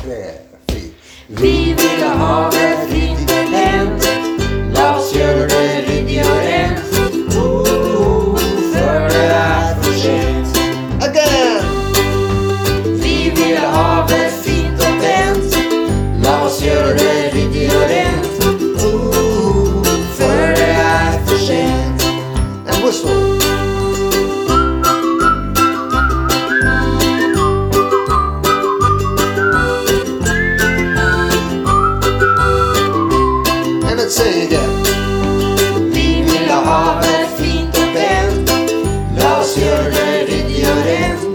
3, 4. Vi vil ha det fint og pent. La oss gjøre det ryddig og rent. Før det er for sent. Again! Vi vil ha det fint og pent. La oss gjøre det ryddig og rent. Før det er for sent. And whistle. And let's say it again. Vi vil ha det fint og pent. La oss gjøre det ryddig og rent.